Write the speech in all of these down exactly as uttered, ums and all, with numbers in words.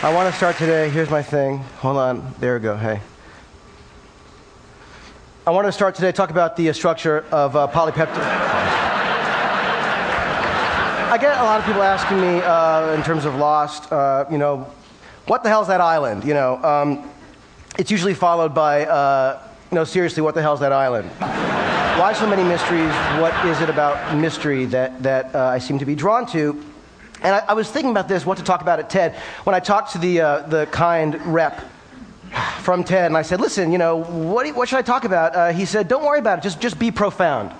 I want to start today, here's my thing. Hold on, there we go, hey. I want to start today, talk about the uh, structure of uh, polypeptide. I get a lot of people asking me, uh, in terms of Lost, uh, you know, what the hell's that island? You know, um, it's usually followed by, uh, no, seriously, what the hell's that island? Why so many mysteries? What is it about mystery that, that uh, I seem to be drawn to? And I, I was thinking about this, what to talk about at TED, when I talked to the, uh, the kind rep from TED, and I said, listen, you know, what, what should I talk about? Uh, he said, don't worry about it, just, just be profound.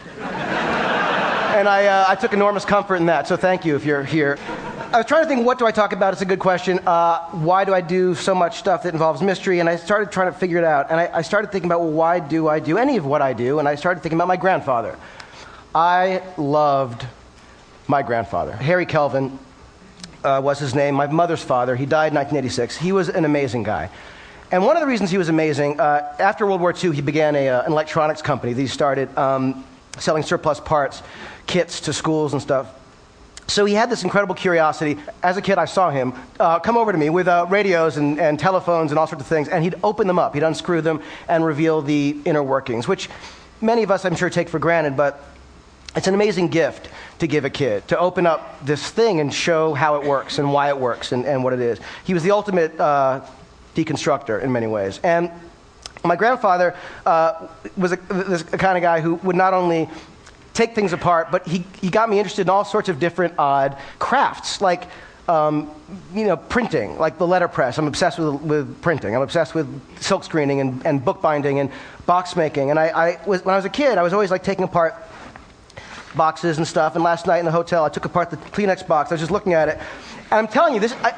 And I, uh, I took enormous comfort in that, so thank you if you're here. I was trying to think, what do I talk about? It's a good question. Uh, why do I do so much stuff that involves mystery? And I started trying to figure it out. And I, I started thinking about, well, why do I do any of what I do? And I started thinking about my grandfather. I loved my grandfather. Harry Kelvin uh, was his name, my mother's father. He died in nineteen eighty-six. He was an amazing guy. And one of the reasons he was amazing, uh, after World War Two, he began a, uh, an electronics company that he started um, selling surplus parts, kits to schools and stuff. So he had this incredible curiosity. As a kid, I saw him uh, come over to me with uh, radios and, and telephones and all sorts of things, and he'd open them up. He'd unscrew them and reveal the inner workings, which many of us, I'm sure, take for granted, but it's an amazing gift to give a kid, to open up this thing and show how it works and why it works and, and what it is. He was the ultimate uh, deconstructor in many ways. And my grandfather uh, was a, this kind of guy who would not only take things apart, but he, he got me interested in all sorts of different odd crafts, like um, you know, printing, like the letterpress. I'm obsessed with, with printing. I'm obsessed with silk screening and, and bookbinding and box making. And I, I was, when I was a kid, I was always like taking apart boxes and stuff. And last night in the hotel, I took apart the Kleenex box. I was just looking at it, and I'm telling you, this. I,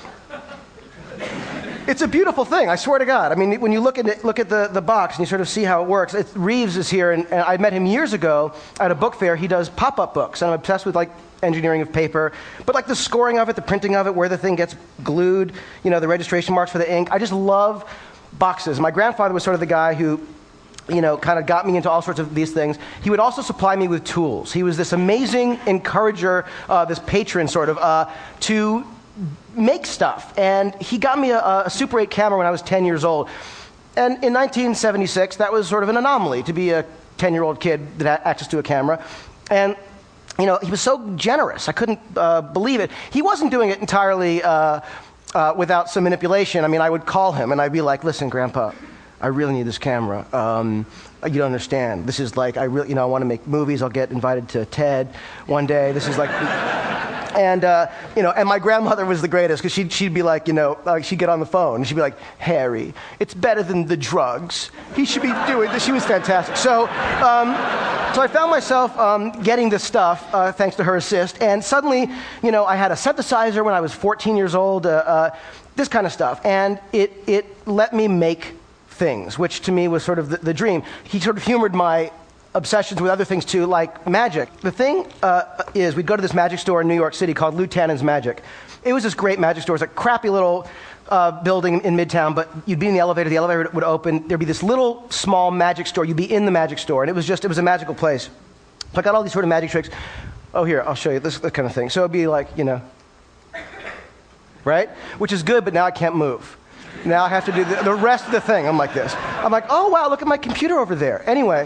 It's a beautiful thing, I swear to God. I mean, when you look at it, look at the, the box and you sort of see how it works. It's, Reeves is here, and, and I met him years ago at a book fair. He does pop-up books, and I'm obsessed with like engineering of paper, but like the scoring of it, the printing of it, where the thing gets glued, you know, the registration marks for the ink. I just love boxes. My grandfather was sort of the guy who, you know, kind of got me into all sorts of these things. He would also supply me with tools. He was this amazing encourager, uh, this patron sort of, uh, to make stuff. And he got me a, a Super eight camera when I was ten years old. And in nineteen seventy-six, that was sort of an anomaly to be a ten-year-old kid that had access to a camera. And, you know, he was so generous. I couldn't uh, believe it. He wasn't doing it entirely uh, uh, without some manipulation. I mean, I would call him and I'd be like, listen, Grandpa, I really need this camera. Um, you don't understand. This is like, I really, you know, I want to make movies. I'll get invited to TED one day. This is like... And, uh, you know, and my grandmother was the greatest, because she'd, she'd be like, you know, like she'd get on the phone, and she'd be like, Harry, it's better than the drugs. He should be doing this. She was fantastic. So, um, so I found myself um, getting this stuff, uh, thanks to her assist, and suddenly, you know, I had a synthesizer when I was fourteen years old, uh, uh, this kind of stuff, and it, it let me make things, which to me was sort of the, the dream. He sort of humored my obsessions with other things too, like magic. The thing uh, is, we'd go to this magic store in New York City called Lou Tannen's Magic. It was this great magic store. It was a crappy little uh, building in Midtown, but you'd be in the elevator, the elevator would open, there'd be this little small magic store, you'd be in the magic store, and it was just, it was a magical place. So I got all these sort of magic tricks. Oh, here, I'll show you this, this kind of thing. So it'd be like, you know, right? Which is good, but now I can't move. Now I have to do the, the rest of the thing. I'm like this. I'm like, oh, wow, look at my computer over there. Anyway.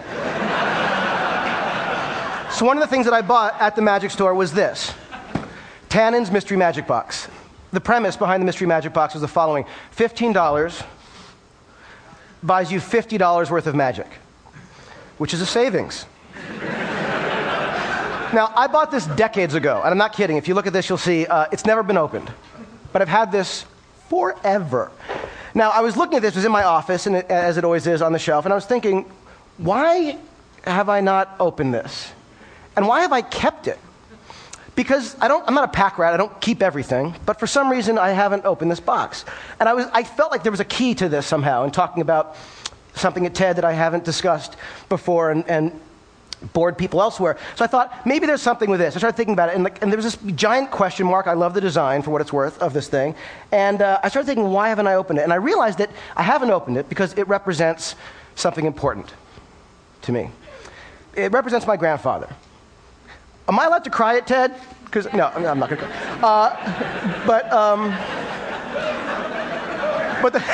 So one of the things that I bought at the magic store was this. Tannen's Mystery Magic Box. The premise behind the Mystery Magic Box was the following. fifteen dollars buys you fifty dollars worth of magic, which is a savings. Now, I bought this decades ago, and I'm not kidding. If you look at this, you'll see uh, it's never been opened. But I've had this forever. Now, I was looking at this, it was in my office, and it, as it always is, on the shelf, and I was thinking, why have I not opened this? And why have I kept it? Because I don't, I'm not a pack rat, I don't keep everything, but for some reason I haven't opened this box. And I was, I felt like there was a key to this somehow, in talking about something at TED that I haven't discussed before and, and bored people elsewhere. So I thought, maybe there's something with this. I started thinking about it, and, like, and there was this giant question mark. I love the design, for what it's worth, of this thing. And uh, I started thinking, why haven't I opened it? And I realized that I haven't opened it because it represents something important to me. It represents my grandfather. Am I allowed to cry at TED? Because no, I'm not going to cry. Uh, but um, But the,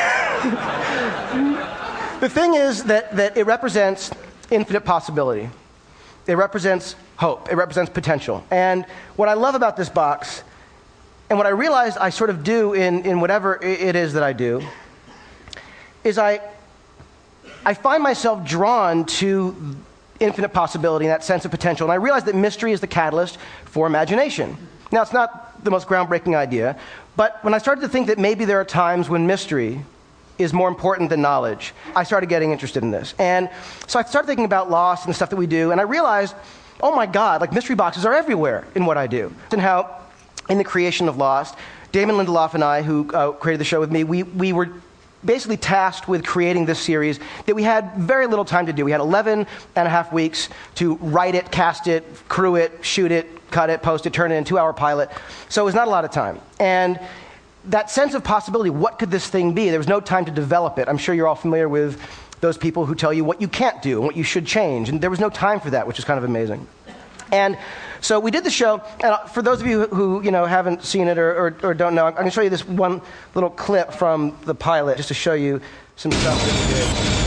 the thing is that, that it represents infinite possibility. It represents hope. It represents potential. And what I love about this box, and what I realize I sort of do in, in whatever it is that I do, is I, I find myself drawn to infinite possibility and that sense of potential. And I realize that mystery is the catalyst for imagination. Now, it's not the most groundbreaking idea, but when I started to think that maybe there are times when mystery is more important than knowledge, I started getting interested in this. And so I started thinking about Lost and the stuff that we do, and I realized, oh my God, like mystery boxes are everywhere in what I do. And how, in the creation of Lost, Damon Lindelof and I, who uh, created the show with me, we, we were basically tasked with creating this series that we had very little time to do. We had eleven and a half weeks to write it, cast it, crew it, shoot it, cut it, post it, turn it in, two-hour pilot. So it was not a lot of time. And that sense of possibility, what could this thing be? There was no time to develop it. I'm sure you're all familiar with those people who tell you what you can't do and what you should change. And there was no time for that, which is kind of amazing. And so we did the show, and for those of you who, you know, haven't seen it or, or, or don't know, I'm going to show you this one little clip from the pilot just to show you some stuff that we did.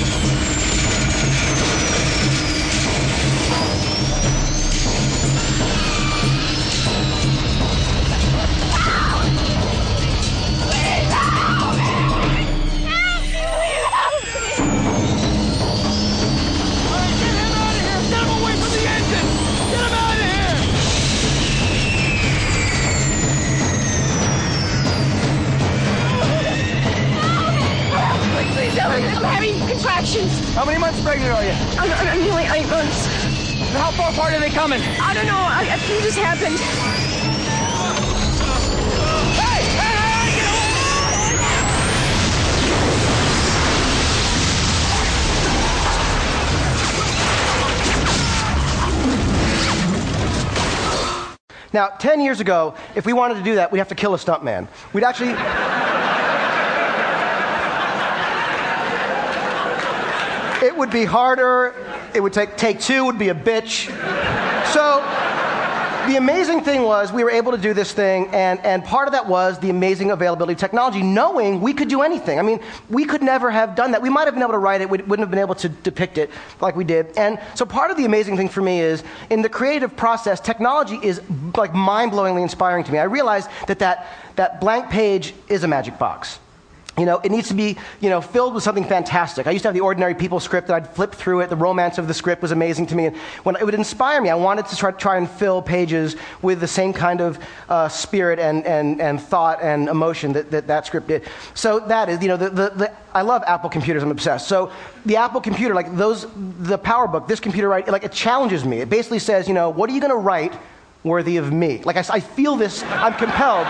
How many months pregnant are you? I'm, I'm nearly eight months. How far apart are they coming? I don't know. I, I think this happened. Hey! Hey! Hey! Get away! Now, ten years ago, if we wanted to do that, we'd have to kill a stuntman. We'd actually... It would be harder. It would take, take two would be a bitch. So the amazing thing was we were able to do this thing, and, and part of that was the amazing availability of technology, knowing we could do anything. I mean, we could never have done that. We might have been able to write it. We wouldn't have been able to depict it like we did. And so part of the amazing thing for me is, in the creative process, technology is like mind-blowingly inspiring to me. I realized that that, that blank page is a magic box. You know, it needs to be, you know, filled with something fantastic. I used to have the Ordinary People script, and I'd flip through it. The romance of the script was amazing to me. And when it would inspire me, I wanted to try, try and fill pages with the same kind of uh, spirit and, and, and thought and emotion that, that that script did. So that is, you know, the, the, the, I love Apple computers. I'm obsessed. So the Apple computer, like those, the PowerBook, this computer, right, like it challenges me. It basically says, you know, what are you going to write worthy of me? Like I, I feel this, I'm compelled.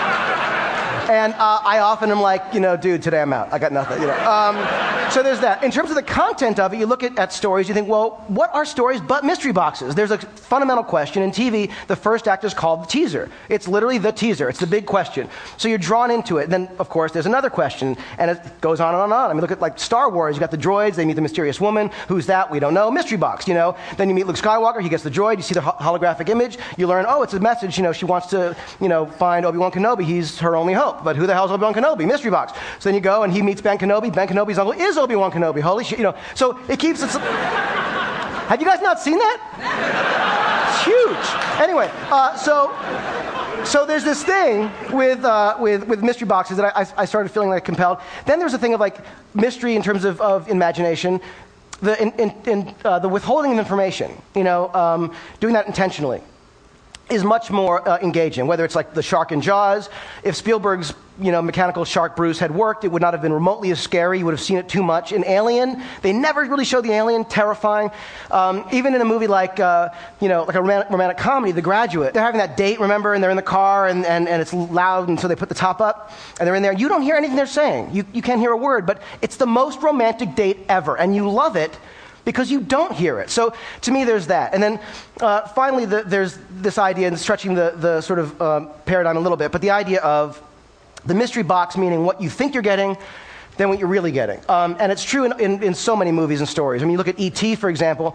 And uh, I often am like, you know, dude, today I'm out. I got nothing, you know. Um, so there's that. In terms of the content of it, you look at, at stories, you think, well, what are stories but mystery boxes? There's a fundamental question. In T V, the first act is called the teaser. It's literally the teaser. It's the big question. So you're drawn into it. Then, of course, there's another question, and it goes on and on and on. I mean, look at, like, Star Wars. You got the droids. They meet the mysterious woman. Who's that? We don't know. Mystery box, you know. Then you meet Luke Skywalker. He gets the droid. You see the ho- holographic image. You learn, oh, it's a message. You know, she wants to, you know, find Obi-Wan Kenobi. He's her only hope. But who the hell is Obi-Wan Kenobi? Mystery box. So then you go, and he meets Ben Kenobi. Ben Kenobi's uncle is Obi-Wan Kenobi. Holy shit, you know. So it keeps... It's, have you guys not seen that? It's huge. Anyway, uh, so... So there's this thing with, uh, with, with mystery boxes that I, I started feeling like compelled. Then there's a thing of like mystery in terms of, of imagination, the, in, in, in, uh, the withholding of information, you know, um, doing that intentionally is much more uh, engaging, whether it's like the shark in Jaws. If Spielberg's, you know, mechanical shark Bruce had worked, it would not have been remotely as scary. You would have seen it too much. In Alien, they never really showed the alien, terrifying. Um, even in a movie like, uh, you know, like a romantic, romantic comedy, The Graduate, they're having that date, remember, and they're in the car, and, and, and it's loud, and so they put the top up, and they're in there. You don't hear anything they're saying. You, you can't hear a word, but it's the most romantic date ever, and you love it because you don't hear it. So to me, there's that. And then uh, finally, the, there's this idea, and stretching the, the sort of um, paradigm a little bit, but the idea of the mystery box, meaning what you think you're getting than what you're really getting. Um, and it's true in, in, in so many movies and stories. I mean, you look at E T, for example.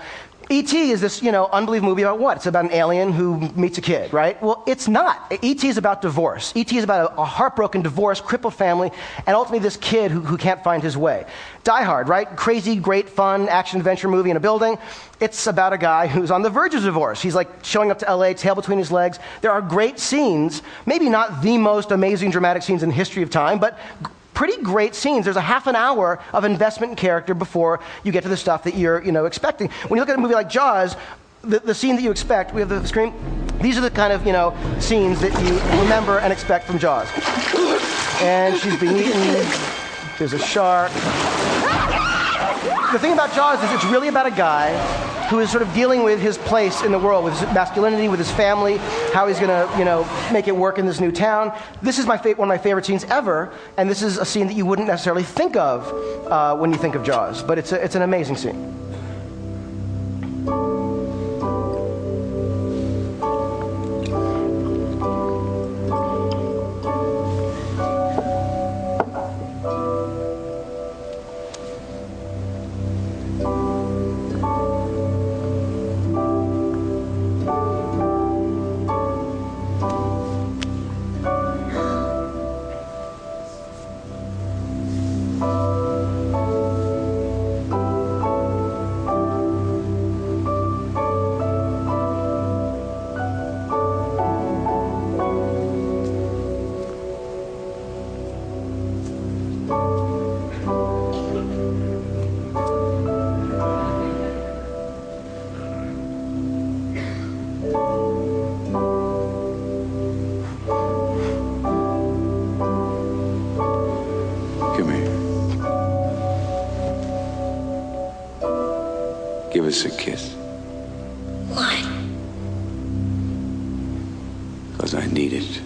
E T is this, you know, unbelievable movie about what? It's about an alien who meets a kid, right? Well, it's not. E T is about divorce. E T is about a, a heartbroken, divorced, crippled family, and ultimately this kid who, who can't find his way. Die Hard, right? Crazy, great, fun, action-adventure movie in a building. It's about a guy who's on the verge of divorce. He's like showing up to L A, tail between his legs. There are great scenes, maybe not the most amazing dramatic scenes in the history of time, but pretty great scenes. There's a half an hour of investment in character before you get to the stuff that you're, you know, expecting. When you look at a movie like Jaws, the, the scene that you expect, we have the screen, these are the kind of, you know, scenes that you remember and expect from Jaws. And she's being eaten. There's a shark. The thing about Jaws is it's really about a guy who is sort of dealing with his place in the world, with his masculinity, with his family, how he's going to, you know, make it work in this new town. This is my fa- one of my favorite scenes ever, and this is a scene that you wouldn't necessarily think of uh, when you think of Jaws, but it's a, it's an amazing scene. Give us a kiss. Why? Because I need it.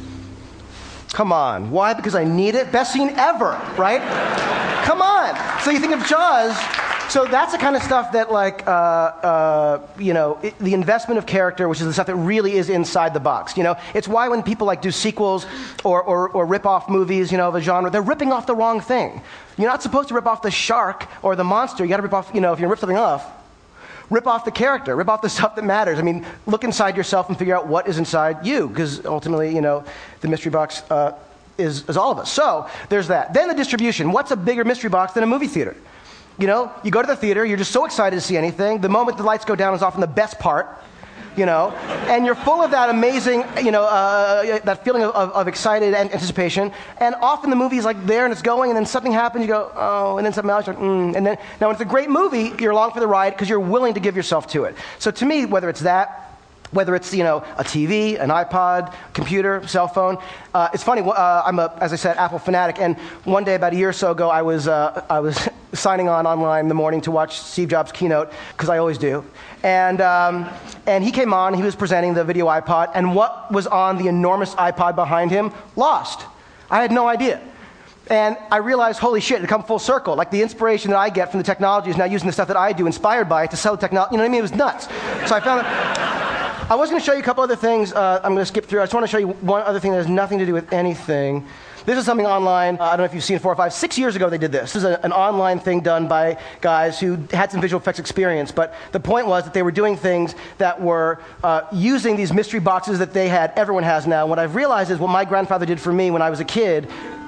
Come on. Why? Because I need it? Best scene ever, right? Come on. So you think of Jaws. So that's the kind of stuff that, like, uh, uh, you know, it, the investment of character, which is the stuff that really is inside the box. You know, it's why when people like do sequels or, or, or rip off movies, you know, of a genre, they're ripping off the wrong thing. You're not supposed to rip off the shark or the monster. You got to rip off, you know, if you're gonna rip something off, rip off the character, rip off the stuff that matters. I mean, look inside yourself and figure out what is inside you, because ultimately, you know, the mystery box uh, is, is all of us. So there's that. Then the distribution. What's a bigger mystery box than a movie theater? You know, you go to the theater, you're just so excited to see anything. The moment the lights go down is often the best part, you know, and you're full of that amazing, you know, uh, that feeling of, of, of excited anticipation. And often the movie's like there and it's going, and then something happens, you go, oh, and then something else, you're like, mm. And then, now when it's a great movie, you're along for the ride because you're willing to give yourself to it. So to me, whether it's that, whether it's, you know, a T V, an iPod, computer, cell phone. Uh, it's funny, uh, I'm, a, as I said, Apple fanatic, and one day about a year or so ago, I was, uh, I was signing on online in the morning to watch Steve Jobs' keynote, because I always do. And, um, and he came on, he was presenting the video iPod, and what was on the enormous iPod behind him? Lost. I had no idea. And I realized, holy shit, it had come full circle. Like the inspiration that I get from the technology is now using the stuff that I do, inspired by it, to sell the technology. You know what I mean? It was nuts. So I found it. I was going to show you a couple other things. Uh, I'm going to skip through. I just want to show you one other thing that has nothing to do with anything. This is something online. Uh, I don't know if you've seen four or five. Six years ago they did this. This is a, an online thing done by guys who had some visual effects experience. But the point was that they were doing things that were uh, using these mystery boxes that they had, everyone has now. What I've realized is what my grandfather did for me when I was a kid,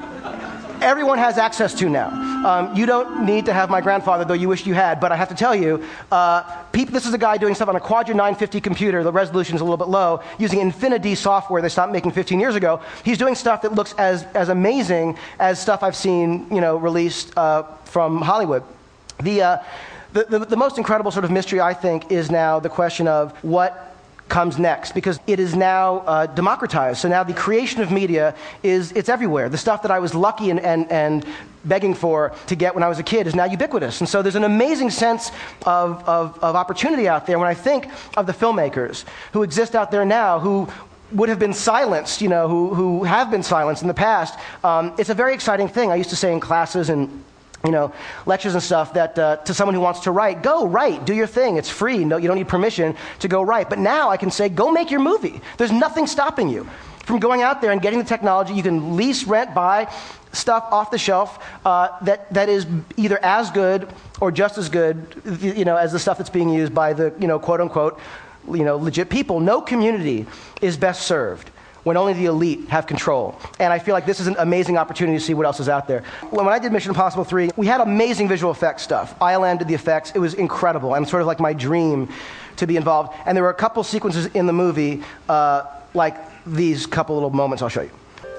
everyone has access to now. Um, you don't need to have my grandfather, though you wish you had, but I have to tell you, uh, Pete, this is a guy doing stuff on a Quadra nine fifty computer. The resolution is a little bit low, using Infinity software they stopped making fifteen years ago. He's doing stuff that looks as, as amazing as stuff I've seen, you know, released uh, from Hollywood. The, uh, the, the, the most incredible sort of mystery, I think, is now the question of what comes next, because it is now uh, democratized. So now the creation of media is, it's everywhere. The stuff that I was lucky and, and, and begging for to get when I was a kid is now ubiquitous. And so there's an amazing sense of, of, of opportunity out there when I think of the filmmakers who exist out there now who would have been silenced, you know, who, who have been silenced in the past. Um, it's a very exciting thing. I used to say in classes and you know, lectures and stuff that uh, to someone who wants to write, go write, do your thing. It's free. No, you don't need permission to go write. But now I can say, go make your movie. There's nothing stopping you. from going out there and getting the technology. You can lease, rent, buy stuff off the shelf uh, that, that is either as good or just as good, you know, as the stuff that's being used by the, you know, quote unquote, you know, legit people. No community is best served when only the elite have control. And I feel like this is an amazing opportunity to see what else is out there. When I did Mission Impossible three, we had amazing visual effects stuff. I L M did the effects. It was incredible, and sort of like my dream to be involved. And there were a couple sequences in the movie, uh, like these couple little moments I'll show you.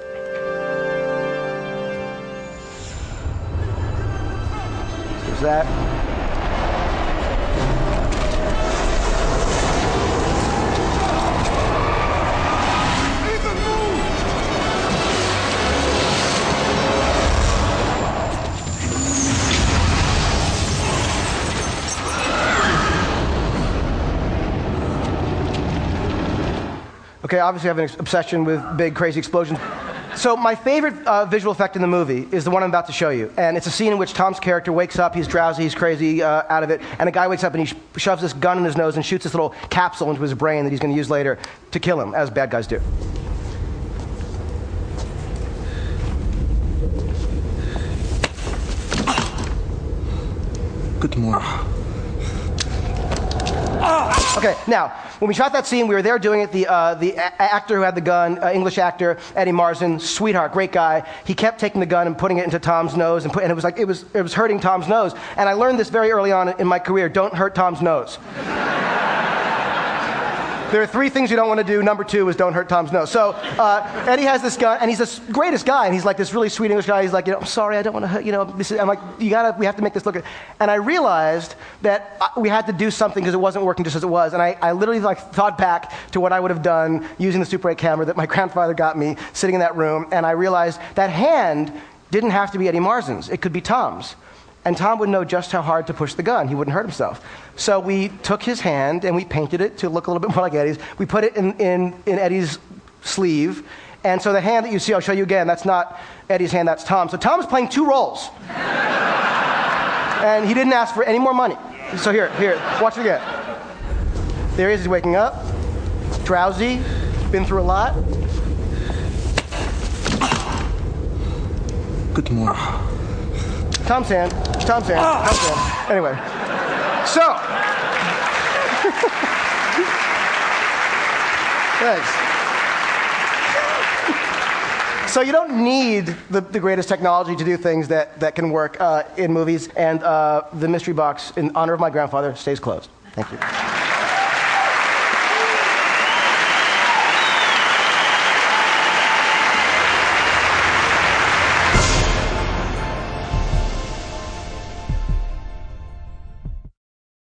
There's that. Okay, obviously I have an obsession with big, crazy explosions. So my favorite uh, visual effect in the movie is the one I'm about to show you. And it's a scene in which Tom's character wakes up, he's drowsy, he's crazy uh, out of it, and a guy wakes up and he sh- shoves this gun in his nose and shoots this little capsule into his brain that he's going to use later to kill him, as bad guys do. Good morning. Okay, now, when we shot that scene, we were there doing it. The, uh, the a- actor who had the gun, uh, English actor, Eddie Marsan, sweetheart, great guy. He kept taking the gun and putting it into Tom's nose, and, put, and it was like, it was, it was hurting Tom's nose. And I learned this very early on in my career, don't hurt Tom's nose. There are three things you don't want to do. Number two is don't hurt Tom's nose. So uh, Eddie has this gun, and he's the greatest guy, and he's like this really sweet English guy. He's like, you know, I'm sorry, I don't want to hurt, you know. This is, I'm like, you gotta, we have to make this look good. And I realized that we had to do something because it wasn't working just as it was. And I, I literally like thought back to what I would have done using the Super eight camera that my grandfather got me sitting in that room, and I realized that hand didn't have to be Eddie Marsan's. It could be Tom's. And Tom would know just how hard to push the gun. He wouldn't hurt himself. So we took his hand and we painted it to look a little bit more like Eddie's. We put it in, in, in Eddie's sleeve. And so the hand that you see, I'll show you again, that's not Eddie's hand, that's Tom. So Tom's playing two roles. And he didn't ask for any more money. So here, here, watch it again. There he is, he's waking up, drowsy, been through a lot. Good morning. Tom's hand, Tom's hand, Tom's hand. Anyway, so. Thanks. So you don't need the, the greatest technology to do things that, that can work uh, in movies, and uh, the mystery box, in honor of my grandfather, stays closed. Thank you.